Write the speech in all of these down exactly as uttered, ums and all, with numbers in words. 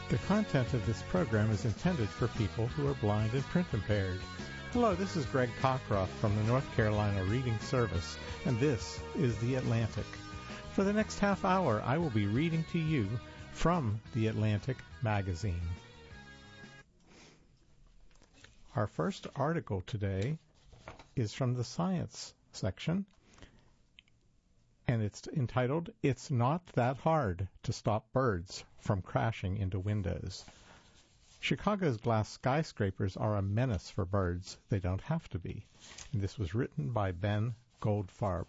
The content of this program is intended for people who are blind and print impaired. Hello, this is Greg Cockroft from the North Carolina Reading Service, and this is The Atlantic. For the next half hour, I will be reading to you from The Atlantic magazine. Our first article today is from the science section, and it's entitled, "It's Not That Hard to Stop Birds from Crashing into Windows." Chicago's glass skyscrapers are a menace for birds. They don't have to be. And this was written by Ben Goldfarb.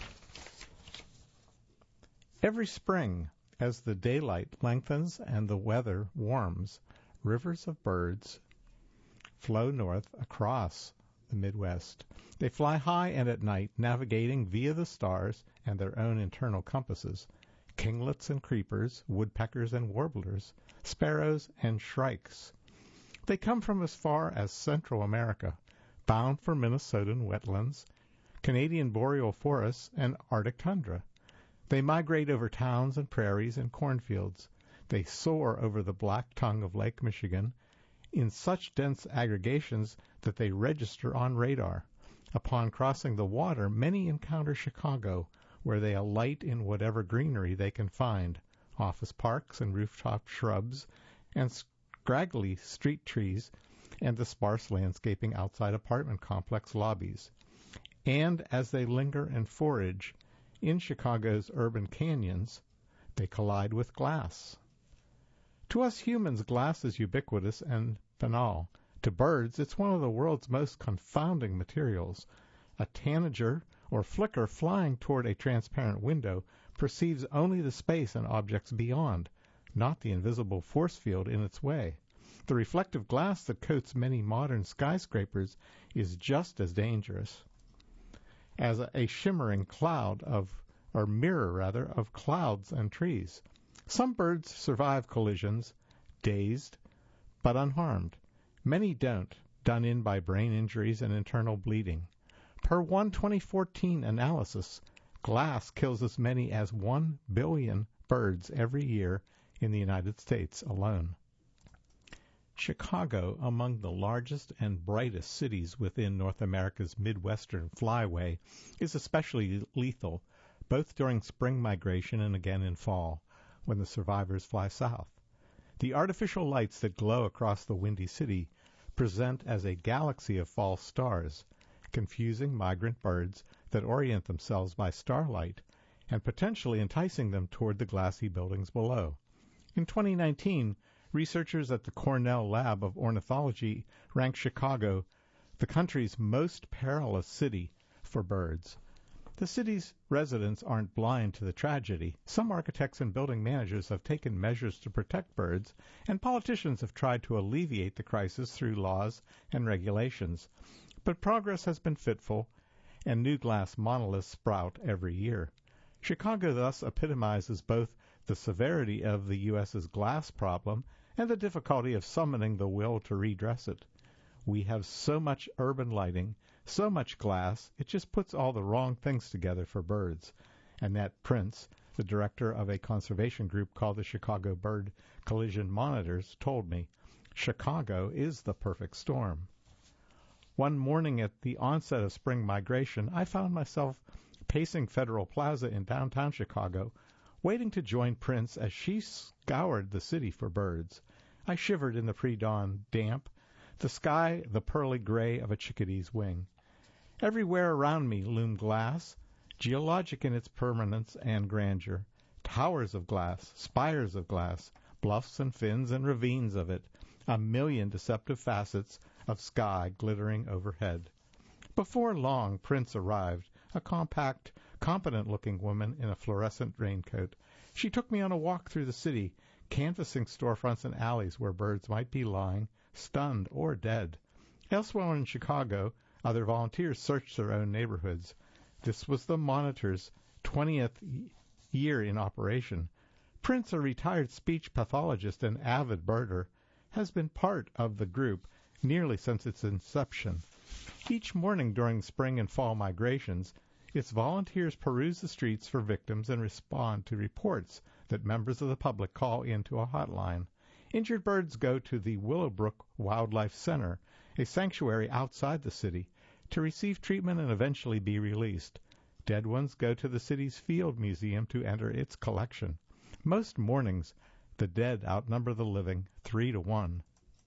Every spring, as the daylight lengthens and the weather warms, rivers of birds flow north across the Midwest. They fly high and at night, navigating via the stars and their own internal compasses. Kinglets and creepers, woodpeckers and warblers, sparrows and shrikes. They come from as far as Central America, bound for Minnesotan wetlands, Canadian boreal forests, and Arctic tundra. They migrate over towns and prairies and cornfields. They soar over the black tongue of Lake Michigan in such dense aggregations that they register on radar. Upon crossing the water, many encounter Chicago, where they alight in whatever greenery they can find, office parks and rooftop shrubs, and scraggly street trees, and the sparse landscaping outside apartment complex lobbies. And as they linger and forage in Chicago's urban canyons, they collide with glass. To us humans, glass is ubiquitous and banal. To birds, it's one of the world's most confounding materials. A tanager or flicker flying toward a transparent window perceives only the space and objects beyond, not the invisible force field in its way. The reflective glass that coats many modern skyscrapers is just as dangerous as a, a shimmering cloud of, or mirror rather, of clouds and trees. Some birds survive collisions, dazed but unharmed. Many don't, done in by brain injuries and internal bleeding. Per one twenty fourteen analysis, glass kills as many as one billion birds every year in the United States alone. Chicago, among the largest and brightest cities within North America's Midwestern flyway, is especially lethal, both during spring migration and again in fall, when the survivors fly south. The artificial lights that glow across the windy city present as a galaxy of false stars, confusing migrant birds that orient themselves by starlight and potentially enticing them toward the glassy buildings below. In twenty nineteen, researchers at the Cornell Lab of Ornithology ranked Chicago the country's most perilous city for birds. The city's residents aren't blind to the tragedy. Some architects and building managers have taken measures to protect birds, and politicians have tried to alleviate the crisis through laws and regulations. But progress has been fitful, and new glass monoliths sprout every year. Chicago thus epitomizes both the severity of the U S's glass problem and the difficulty of summoning the will to redress it. We have so much urban lighting, so much glass, it just puts all the wrong things together for birds. Annette Prince, the director of a conservation group called the Chicago Bird Collision Monitors, told me, "Chicago is the perfect storm." One morning at the onset of spring migration, I found myself pacing Federal Plaza in downtown Chicago, waiting to join Prince as she scoured the city for birds. I shivered in the pre-dawn damp, the sky the pearly gray of a chickadee's wing. Everywhere around me loomed glass, geologic in its permanence and grandeur, towers of glass, spires of glass, bluffs and fins and ravines of it, a million deceptive facets of sky glittering overhead. Before long, Prince arrived, a compact, competent-looking woman in a fluorescent raincoat. She took me on a walk through the city, canvassing storefronts and alleys where birds might be lying, stunned or dead. Elsewhere in Chicago, other volunteers searched their own neighborhoods. This was the Monitor's twentieth year in operation. Prince, a retired speech pathologist and avid birder, has been part of the group nearly since its inception. Each morning during spring and fall migrations, its volunteers peruse the streets for victims and respond to reports that members of the public call into a hotline. Injured birds go to the Willowbrook Wildlife Center, a sanctuary outside the city, to receive treatment and eventually be released. Dead ones go to the city's Field Museum to enter its collection. Most mornings, the dead outnumber the living three to one.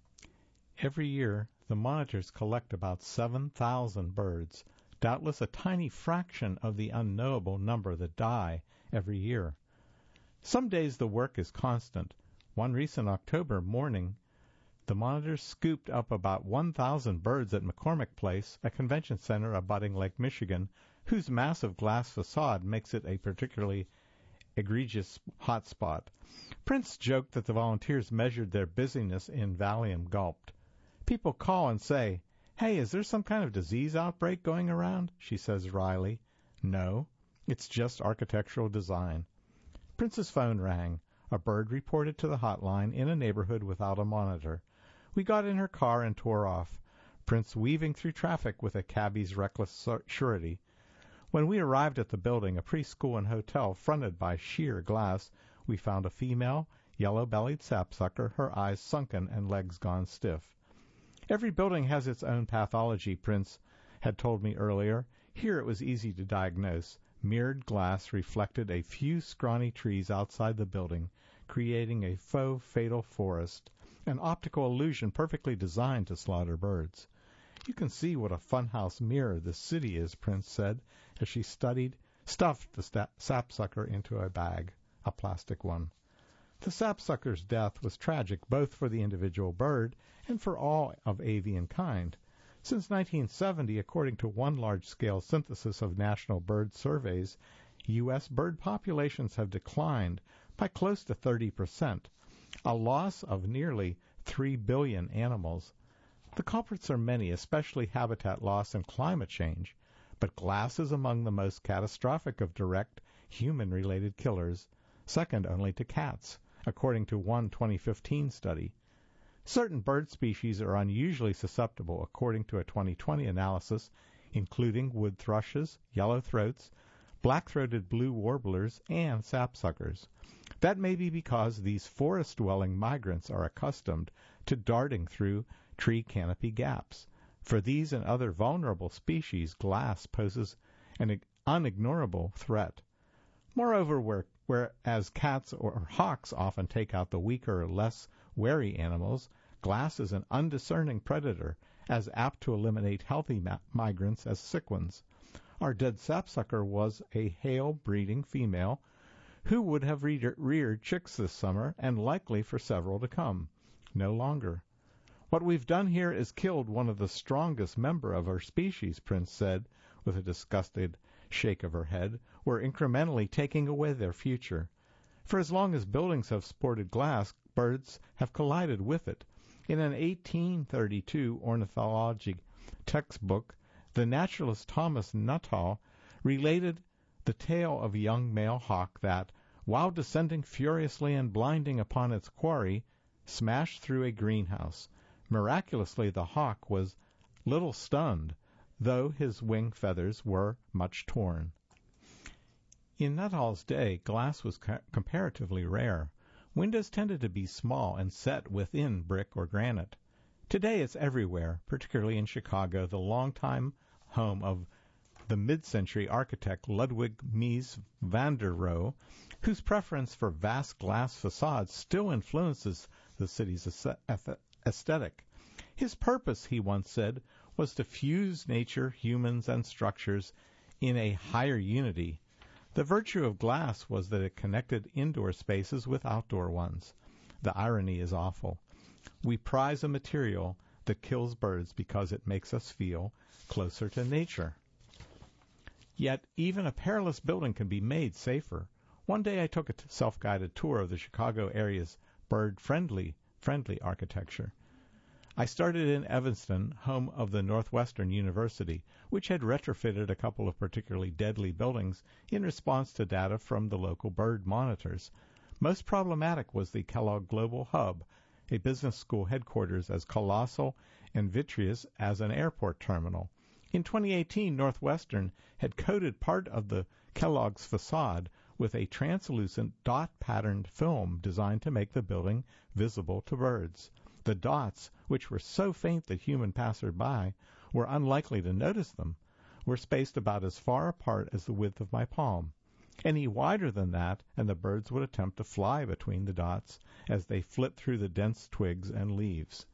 Every year, the monitors collect about seven thousand birds, doubtless a tiny fraction of the unknowable number that die every year. Some days the work is constant. One recent October morning, the monitors scooped up about one thousand birds at McCormick Place, a convention center abutting Lake Michigan, whose massive glass facade makes it a particularly egregious hotspot. Prince joked that the volunteers measured their busyness in Valium gulped. People call and say, "Hey, is there some kind of disease outbreak going around?" She says wryly. "No, it's just architectural design." Prince's phone rang. A bird reported to the hotline in a neighborhood without a monitor. We got in her car and tore off, Prince weaving through traffic with a cabbie's reckless surety. When we arrived at the building, a preschool and hotel fronted by sheer glass, we found a female, yellow-bellied sapsucker, her eyes sunken and legs gone stiff. Every building has its own pathology, Prince had told me earlier. Here it was easy to diagnose. Mirrored glass reflected a few scrawny trees outside the building, creating a faux fatal forest, an optical illusion perfectly designed to slaughter birds. "You can see what a funhouse mirror this city is," Prince said, as she studied, stuffed the sta- sapsucker into a bag, a plastic one. The sapsucker's death was tragic both for the individual bird and for all of avian kind. Since nineteen seventy, according to one large-scale synthesis of national bird surveys, U S bird populations have declined by close to thirty percent, a loss of nearly three billion animals. The culprits are many, especially habitat loss and climate change, but glass is among the most catastrophic of direct human-related killers, second only to cats, according to one twenty fifteen study. Certain bird species are unusually susceptible, according to a twenty twenty analysis, including wood thrushes, yellow-throats, black-throated blue warblers, and sapsuckers. That may be because these forest-dwelling migrants are accustomed to darting through tree canopy gaps. For these and other vulnerable species, glass poses an unignorable threat. Moreover, where, whereas cats or hawks often take out the weaker or less wary animals, glass is an undiscerning predator, as apt to eliminate healthy ma- migrants as sick ones. Our dead sapsucker was a hale-breeding female who would have re- reared chicks this summer, and likely for several to come. No longer. "What we've done here is killed one of the strongest member of our species," Prince said, with a disgusted shake of her head. "We're incrementally taking away their future. For as long as buildings have sported glass, birds have collided with it. In an eighteen thirty-two ornithology textbook, the naturalist Thomas Nuttall related the tale of a young male hawk that, while descending furiously and blinding upon its quarry, smashed through a greenhouse. Miraculously, the hawk was little stunned, though his wing feathers were much torn." In Nuttall's day, glass was ca- comparatively rare. Windows tended to be small and set within brick or granite. Today it's everywhere, particularly in Chicago, the longtime home of the mid-century architect Ludwig Mies van der Rohe, whose preference for vast glass facades still influences the city's aesthetic. His purpose, he once said, was to fuse nature, humans, and structures in a higher unity. The virtue of glass was that it connected indoor spaces with outdoor ones. The irony is awful. We prize a material that kills birds because it makes us feel closer to nature. Yet even a perilous building can be made safer. One day I took a self-guided tour of the Chicago area's bird-friendly friendly architecture. I started in Evanston, home of the Northwestern University, which had retrofitted a couple of particularly deadly buildings in response to data from the local bird monitors. Most problematic was the Kellogg Global Hub, a business school headquarters as colossal and vitreous as an airport terminal. In twenty eighteen, Northwestern had coated part of the Kellogg's facade with a translucent dot-patterned film designed to make the building visible to birds. The dots, which were so faint that human passers-by were unlikely to notice them, were spaced about as far apart as the width of my palm. Any wider than that, and the birds would attempt to fly between the dots as they flit through the dense twigs and leaves.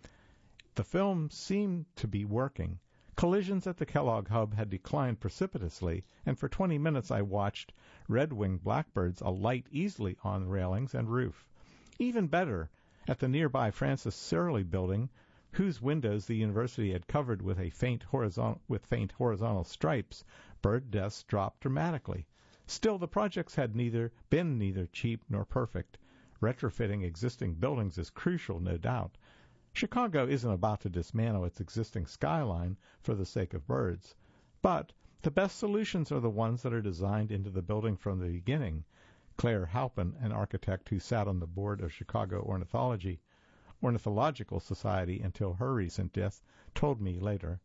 The film seemed to be working. Collisions at the Kellogg Hub had declined precipitously, and for twenty minutes I watched red-winged blackbirds alight easily on railings and roof. Even better, at the nearby Francis Searle building, whose windows the university had covered with a faint horizontal with faint horizontal stripes, bird deaths dropped dramatically. Still, the projects had neither been neither cheap nor perfect. Retrofitting existing buildings is crucial, no doubt. Chicago isn't about to dismantle its existing skyline for the sake of birds. But the best solutions are the ones that are designed into the building from the beginning. Claire Halpin, an architect who sat on the board of Chicago Ornithology, Ornithological Society until her recent death, told me later.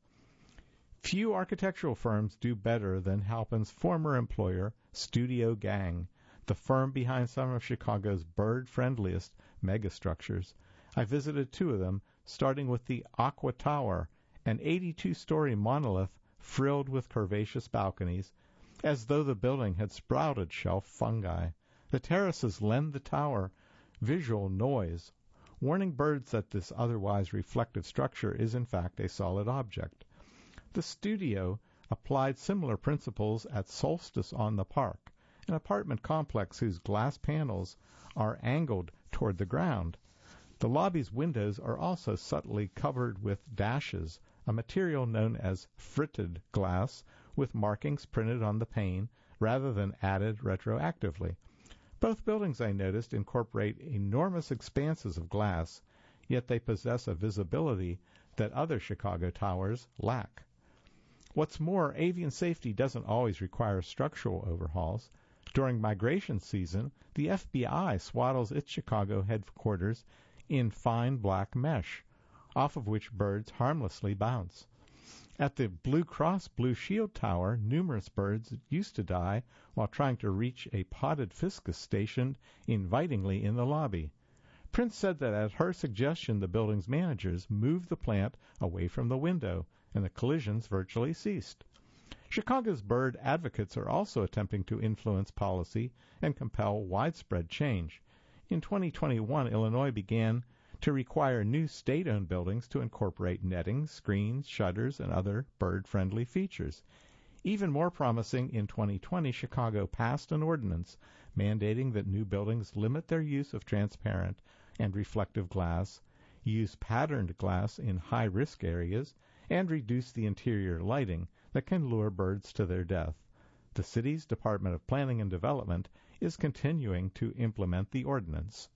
Few architectural firms do better than Halpin's former employer, Studio Gang, the firm behind some of Chicago's bird-friendliest megastructures. I visited two of them, starting with the Aqua Tower, an eighty-two-story monolith frilled with curvaceous balconies, as though the building had sprouted shelf fungi. The terraces lend the tower visual noise, warning birds that this otherwise reflective structure is in fact a solid object. The studio applied similar principles at Solstice on the Park, an apartment complex whose glass panels are angled toward the ground. The lobby's windows are also subtly covered with dashes, a material known as fritted glass, with markings printed on the pane rather than added retroactively. Both buildings, I noticed, incorporate enormous expanses of glass, yet they possess a visibility that other Chicago towers lack. What's more, avian safety doesn't always require structural overhauls. During migration season, the F B I swaddles its Chicago headquarters in fine black mesh, off of which birds harmlessly bounce. At the Blue Cross Blue Shield Tower, numerous birds used to die while trying to reach a potted fiscus stationed invitingly in the lobby. Prince said that at her suggestion the building's managers moved the plant away from the window, and the collisions virtually ceased. Chicago's bird advocates are also attempting to influence policy and compel widespread change. In twenty twenty-one, Illinois began to require new state-owned buildings to incorporate netting, screens, shutters, and other bird-friendly features. Even more promising, in twenty twenty, Chicago passed an ordinance mandating that new buildings limit their use of transparent and reflective glass, use patterned glass in high-risk areas, and reduce the interior lighting that can lure birds to their death. The city's Department of Planning and Development is continuing to implement the ordinance.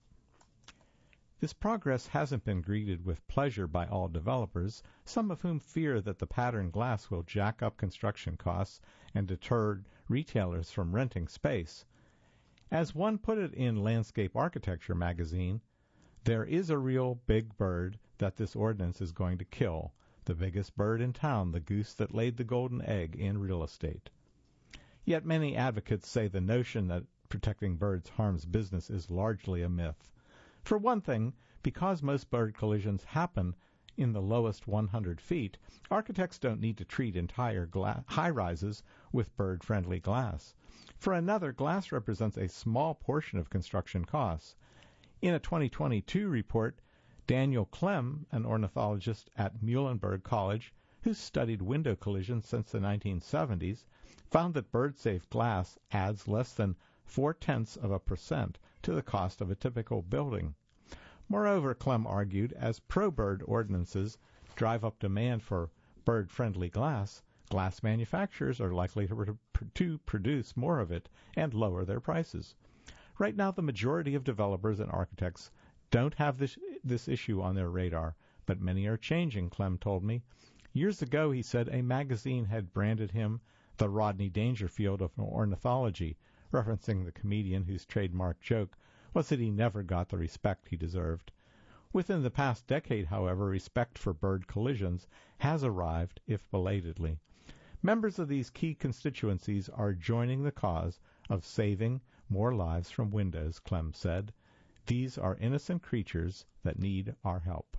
This progress hasn't been greeted with pleasure by all developers, some of whom fear that the patterned glass will jack up construction costs and deter retailers from renting space. As one put it in Landscape Architecture magazine, there is a real big bird that this ordinance is going to kill, the biggest bird in town, the goose that laid the golden egg in real estate. Yet many advocates say the notion that protecting birds harms business is largely a myth. For one thing, because most bird collisions happen in the lowest one hundred feet, architects don't need to treat entire gla- high-rises with bird-friendly glass. For another, glass represents a small portion of construction costs. In a twenty twenty-two report, Daniel Clem, an ornithologist at Muhlenberg College, who's studied window collisions since the nineteen seventies, found that bird-safe glass adds less than four-tenths of a percent to the cost of a typical building. Moreover, Clem argued, as pro-bird ordinances drive up demand for bird-friendly glass, glass manufacturers are likely to, to produce more of it and lower their prices. Right now, the majority of developers and architects don't have this, this issue on their radar, but many are changing, Clem told me. Years ago, he said, a magazine had branded him the Rodney Dangerfield of ornithology, referencing the comedian whose trademark joke was that he never got the respect he deserved. Within the past decade, however, respect for bird collisions has arrived, if belatedly. Members of these key constituencies are joining the cause of saving more lives from windows, Clem said. These are innocent creatures that need our help.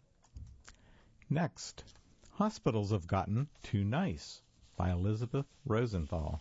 Next, Hospitals Have Gotten Too Nice by Elizabeth Rosenthal.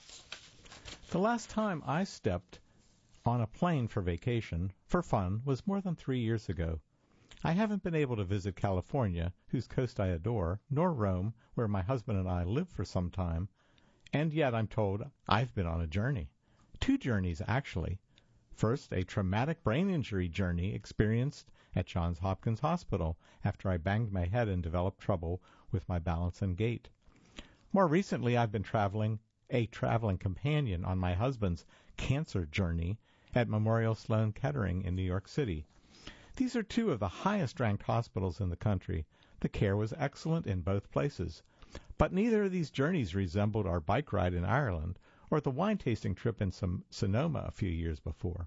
The last time I stepped on a plane for vacation, for fun, was more than three years ago. I haven't been able to visit California, whose coast I adore, nor Rome, where my husband and I lived for some time, and yet I'm told I've been on a journey. Two journeys, actually. First, a traumatic brain injury journey experienced at Johns Hopkins Hospital after I banged my head and developed trouble with my balance and gait. More recently, I've been traveling a traveling companion on my husband's cancer journey at Memorial Sloan Kettering in New York City. These are two of the highest-ranked hospitals in the country. The care was excellent in both places. But neither of these journeys resembled our bike ride in Ireland or the wine-tasting trip in Sonoma a few years before.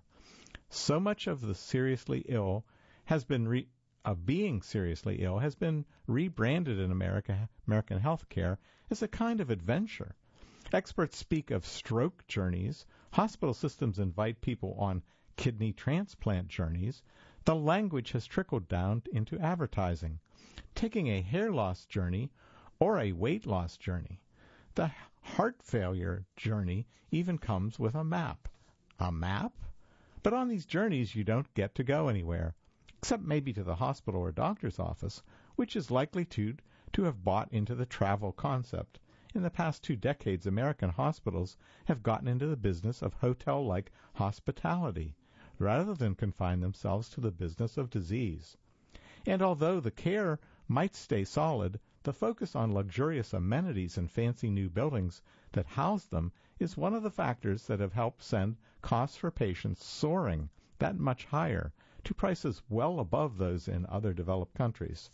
So much of the seriously ill has been re- of being seriously ill has been rebranded in America, American healthcare as a kind of adventure. Experts speak of stroke journeys. Hospital systems invite people on kidney transplant journeys. The language has trickled down into advertising. Taking a hair loss journey or a weight loss journey. The heart failure journey even comes with a map. A map? But on these journeys you don't get to go anywhere, except maybe to the hospital or doctor's office, which is likely to, to have bought into the travel concept. In the past two decades, American hospitals have gotten into the business of hotel-like hospitality, rather than confine themselves to the business of disease. And although the care might stay solid, the focus on luxurious amenities and fancy new buildings that house them is one of the factors that have helped send costs for patients soaring that much higher to prices well above those in other developed countries.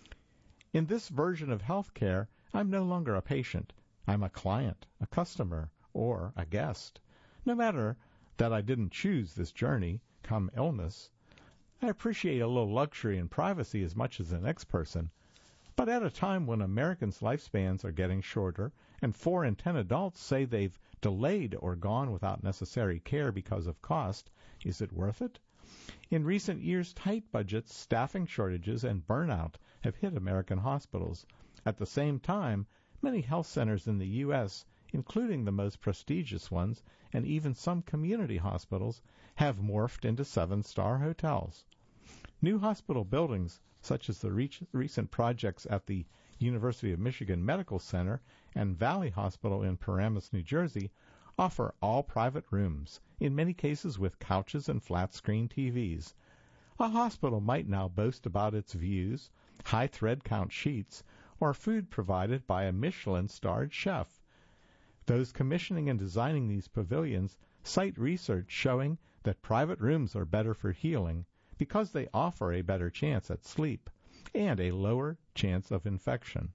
In this version of healthcare, I'm no longer a patient. I'm a client, a customer, or a guest. No matter that I didn't choose this journey, come illness, I appreciate a little luxury and privacy as much as the next person. But at a time when Americans' lifespans are getting shorter and four in ten adults say they've delayed or gone without necessary care because of cost, is it worth it? In recent years, tight budgets, staffing shortages, and burnout have hit American hospitals. At the same time, many health centers in the U S, including the most prestigious ones, and even some community hospitals, have morphed into seven-star hotels. New hospital buildings, such as the re- recent projects at the University of Michigan Medical Center and Valley Hospital in Paramus, New Jersey, offer all private rooms, in many cases with couches and flat-screen T Vs. A hospital might now boast about its views, high thread count sheets, or food provided by a Michelin-starred chef. Those commissioning and designing these pavilions cite research showing that private rooms are better for healing because they offer a better chance at sleep and a lower chance of infection.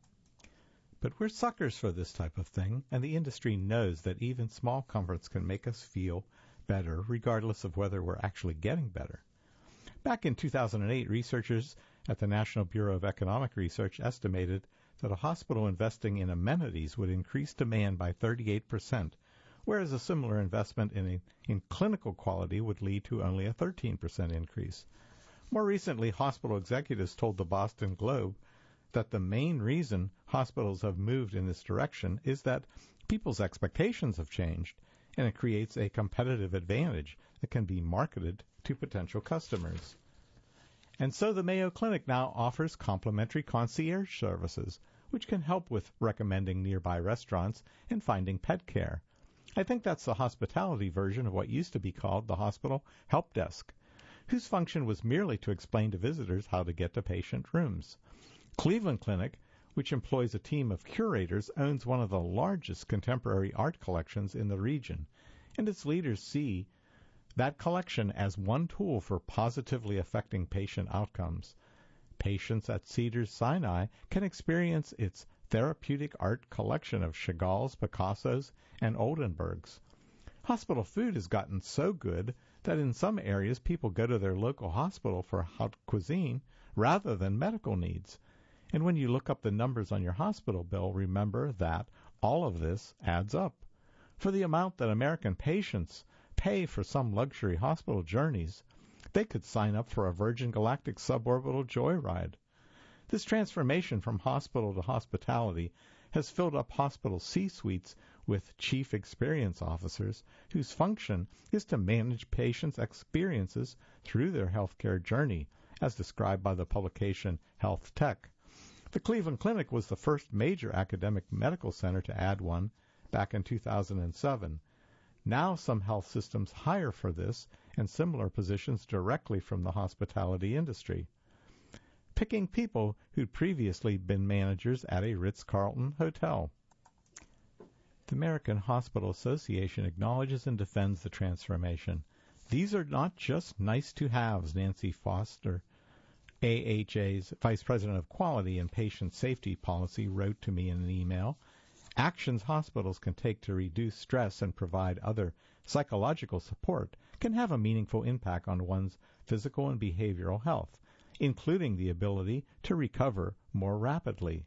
But we're suckers for this type of thing, and the industry knows that even small comforts can make us feel better, regardless of whether we're actually getting better. Back in two thousand eight, researchers at the National Bureau of Economic Research estimated that a hospital investing in amenities would increase demand by thirty-eight percent, whereas a similar investment in, a, in clinical quality would lead to only a thirteen percent increase. More recently, hospital executives told the Boston Globe that the main reason hospitals have moved in this direction is that people's expectations have changed, and it creates a competitive advantage that can be marketed to potential customers. And so the Mayo Clinic now offers complimentary concierge services, which can help with recommending nearby restaurants and finding pet care. I think that's the hospitality version of what used to be called the hospital help desk, whose function was merely to explain to visitors how to get to patient rooms. Cleveland Clinic, which employs a team of curators, owns one of the largest contemporary art collections in the region, and its leaders see that collection as one tool for positively affecting patient outcomes. Patients at Cedars-Sinai can experience its therapeutic art collection of Chagall's, Picasso's, and Oldenburg's. Hospital food has gotten so good that in some areas people go to their local hospital for haute cuisine rather than medical needs. And when you look up the numbers on your hospital bill, remember that all of this adds up. For the amount that American patients pay for some luxury hospital journeys, they could sign up for a Virgin Galactic suborbital joyride. This transformation from hospital to hospitality has filled up hospital C-suites with chief experience officers whose function is to manage patients' experiences through their healthcare journey, as described by the publication Health Tech. The Cleveland Clinic was the first major academic medical center to add one back in two thousand seven. Now some health systems hire for this and similar positions directly from the hospitality industry, picking people who'd previously been managers at a Ritz-Carlton hotel. The American Hospital Association acknowledges and defends the transformation. These are not just nice-to-haves, Nancy Foster, A H A's Vice President of Quality and Patient Safety Policy, wrote to me in an email. Actions hospitals can take to reduce stress and provide other psychological support can have a meaningful impact on one's physical and behavioral health, including the ability to recover more rapidly.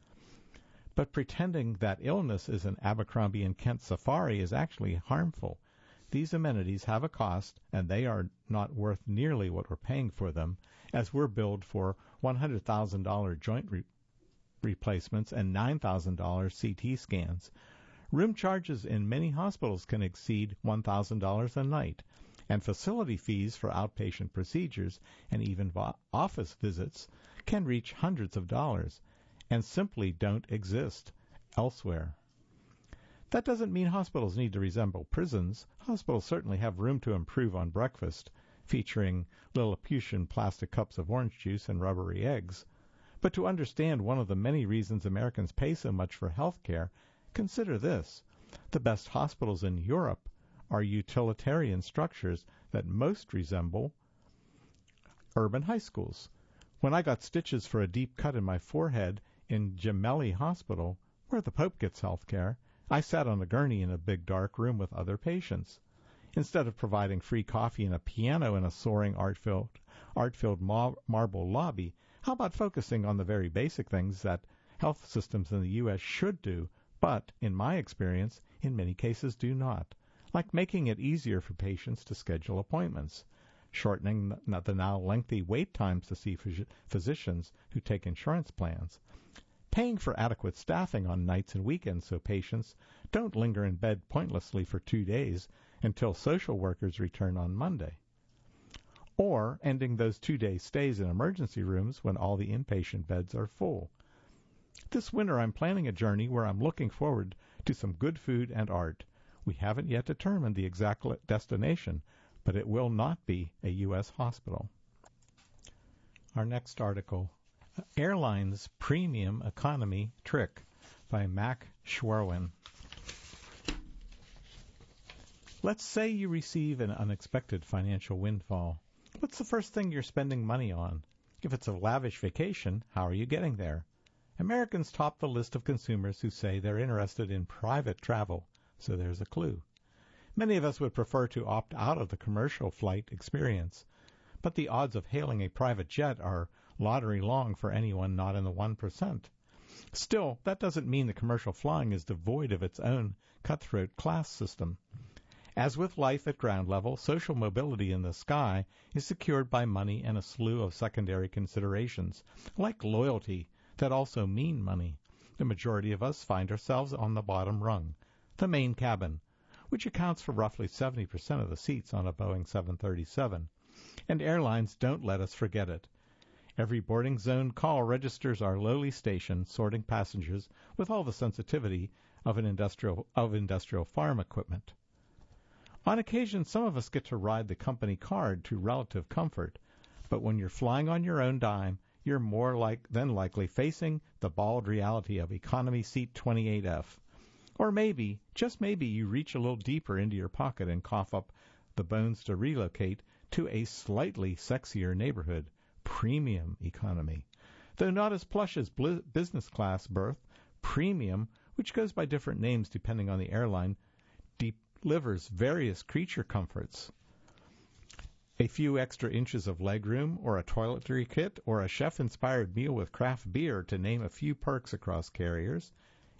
But pretending that illness is an Abercrombie and Kent safari is actually harmful. These amenities have a cost, and they are not worth nearly what we're paying for them, as we're billed for one hundred thousand dollars joint re- replacements and nine thousand dollars C T scans. Room charges in many hospitals can exceed one thousand dollars a night, and facility fees for outpatient procedures and even vo- office visits can reach hundreds of dollars and simply don't exist elsewhere. That doesn't mean hospitals need to resemble prisons. Hospitals certainly have room to improve on breakfast, featuring Lilliputian plastic cups of orange juice and rubbery eggs. But to understand one of the many reasons Americans pay so much for health care, consider this. The best hospitals in Europe are utilitarian structures that most resemble urban high schools. When I got stitches for a deep cut in my forehead in Gemelli Hospital, where the Pope gets health care, I sat on a gurney in a big dark room with other patients. Instead of providing free coffee and a piano in a soaring art-filled, art-filled mar- marble lobby, how about focusing on the very basic things that health systems in the U S should do, but, in my experience, in many cases do not, like making it easier for patients to schedule appointments, shortening the now lengthy wait times to see phys- physicians who take insurance plans, paying for adequate staffing on nights and weekends so patients don't linger in bed pointlessly for two days until social workers return on Monday, or ending those two-day stays in emergency rooms when all the inpatient beds are full. This winter I'm planning a journey where I'm looking forward to some good food and art. We haven't yet determined the exact destination, but it will not be a U S hospital. Our next article, Airlines Premium Economy Trick, by Mac Schwerwin. Let's say you receive an unexpected financial windfall. What's the first thing you're spending money on? If it's a lavish vacation, how are you getting there? Americans top the list of consumers who say they're interested in private travel, so there's a clue. Many of us would prefer to opt out of the commercial flight experience, but the odds of hailing a private jet are lottery long for anyone not in the one percent. Still, that doesn't mean the commercial flying is devoid of its own cutthroat class system. As with life at ground level, social mobility in the sky is secured by money and a slew of secondary considerations, like loyalty, that also mean money. The majority of us find ourselves on the bottom rung, the main cabin, which accounts for roughly seventy percent of the seats on a Boeing seven thirty-seven. And airlines don't let us forget it. Every boarding zone call registers our lowly station, sorting passengers with all the sensitivity of an industrial of industrial farm equipment. On occasion, some of us get to ride the company card to relative comfort, but when you're flying on your own dime, you're more like than likely facing the bald reality of economy seat twenty-eight F. Or maybe, just maybe, you reach a little deeper into your pocket and cough up the bones to relocate to a slightly sexier neighborhood, premium economy. Though not as plush as bl- business class berth, premium, which goes by different names depending on the airline, delivers various creature comforts. A few extra inches of legroom, or a toiletry kit, or a chef-inspired meal with craft beer, to name a few perks across carriers.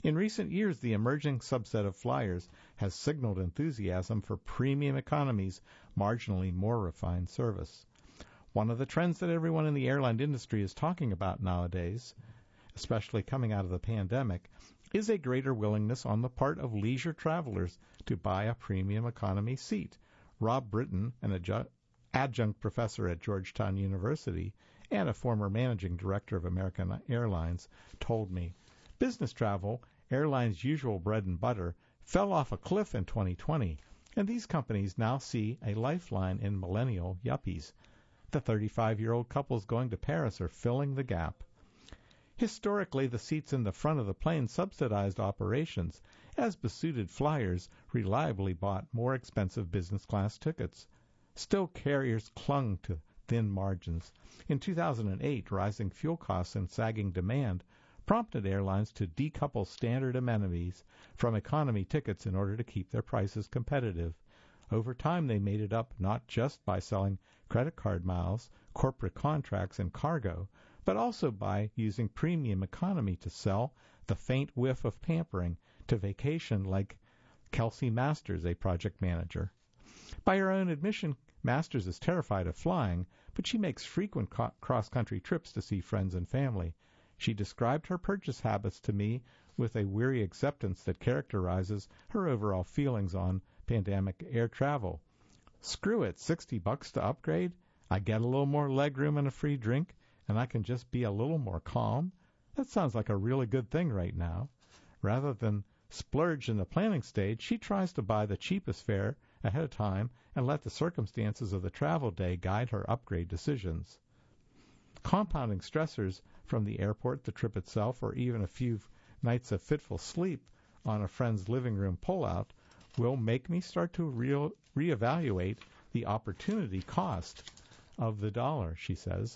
In recent years, the emerging subset of flyers has signaled enthusiasm for premium economy's marginally more refined service. One of the trends that everyone in the airline industry is talking about nowadays, especially coming out of the pandemic, is a greater willingness on the part of leisure travelers to buy a premium economy seat. Rob Britton, an adju- adjunct professor at Georgetown University and a former managing director of American Airlines, told me, business travel, airlines' usual bread and butter, fell off a cliff in twenty twenty, and these companies now see a lifeline in millennial yuppies. The thirty-five-year-old couples going to Paris are filling the gap. Historically, the seats in the front of the plane subsidized operations, as besuited flyers reliably bought more expensive business class tickets. Still, carriers clung to thin margins. In two thousand eight, rising fuel costs and sagging demand prompted airlines to decouple standard amenities from economy tickets in order to keep their prices competitive. Over time, they made it up not just by selling credit card miles, corporate contracts, and cargo, but also by using premium economy to sell the faint whiff of pampering to vacation like Kelsey Masters, a project manager. By her own admission, Masters is terrified of flying, but she makes frequent co- cross-country trips to see friends and family. She described her purchase habits to me with a weary acceptance that characterizes her overall feelings on pandemic air travel. Screw it, sixty bucks to upgrade? I get a little more legroom and a free drink, and I can just be a little more calm? That sounds like a really good thing right now. Rather than splurge in the planning stage, she tries to buy the cheapest fare ahead of time and let the circumstances of the travel day guide her upgrade decisions. Compounding stressors from the airport, the trip itself, or even a few nights of fitful sleep on a friend's living room pullout will make me start to re- reevaluate the opportunity cost of the dollar, she says.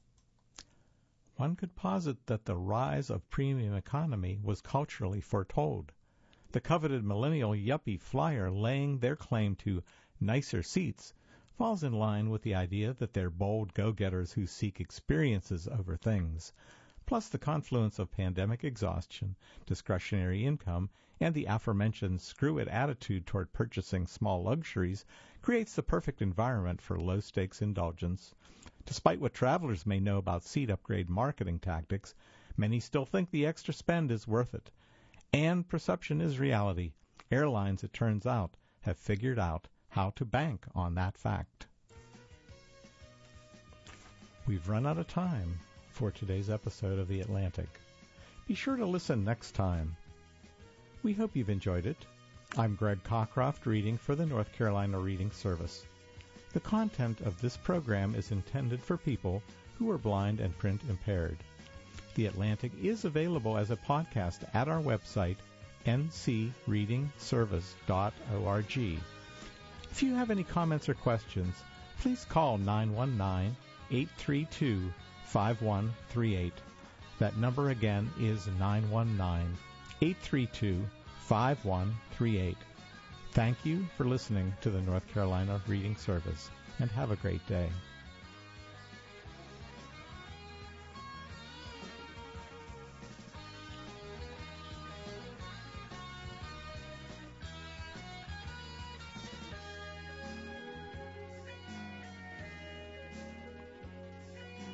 One could posit that the rise of premium economy was culturally foretold. The coveted millennial yuppie flyer laying their claim to nicer seats falls in line with the idea that they're bold go-getters who seek experiences over things. Plus, the confluence of pandemic exhaustion, discretionary income, and the aforementioned screw-it attitude toward purchasing small luxuries creates the perfect environment for low-stakes indulgence. Despite what travelers may know about seat upgrade marketing tactics, many still think the extra spend is worth it. And perception is reality. Airlines, it turns out, have figured out how to bank on that fact. We've run out of time for today's episode of The Atlantic. Be sure to listen next time. We hope you've enjoyed it. I'm Greg Cockcroft, reading for the North Carolina Reading Service. The content of this program is intended for people who are blind and print impaired. The Atlantic is available as a podcast at our website, n c reading service dot org. If you have any comments or questions, please call nine one nine, eight three two, five one three eight. That number again is nine one nine, eight three two, five one three eight. Thank you for listening to the North Carolina Reading Service, and have a great day.